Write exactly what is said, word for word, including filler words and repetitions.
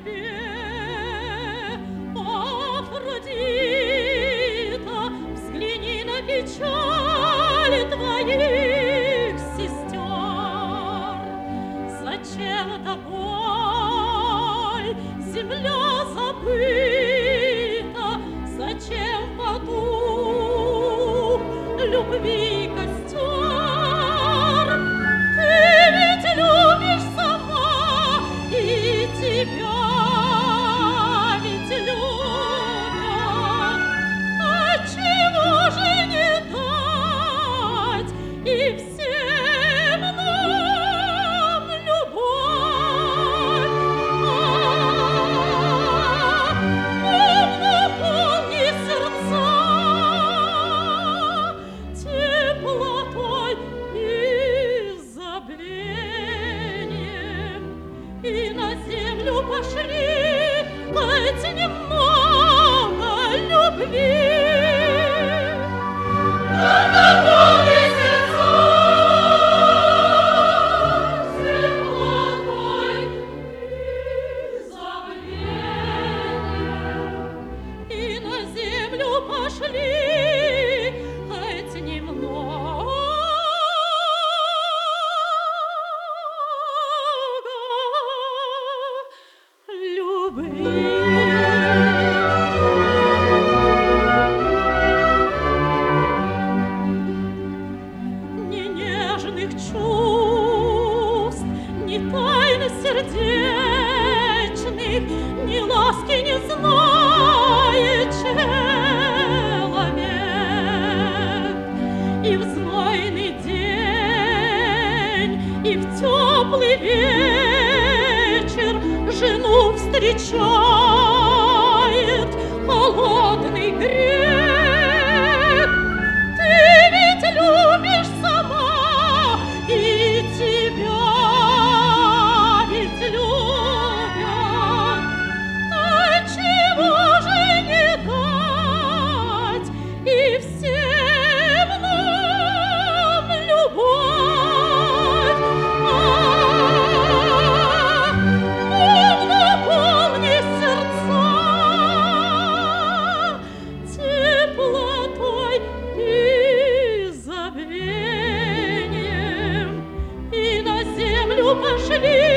тебе, Афродита, взгляни на печаль твоих сестер. Зачем эта боль, земля забыта? Зачем потух любви костер? Ты ведь любишь сама, и тебя ведь любят. Отчего же не дать и всем нам любовь? Ах, наполни сердца теплотой и забвением, и на землю пошли хоть немного любви. Ах, наполни сердца теплотой и забвением, и на землю пошли хоть немного любви. Ни нежных чувств, ни тайн сердечных, ни ласки не знает человек. И в знойный день, и в теплый вечер жену встречает холодный грех. Ты ведь любишь сама, и тебя ведь любят. Отчего же не дать и всем нам любовь? Ах, наполни сердца теплотой и забвением, и на землю пошли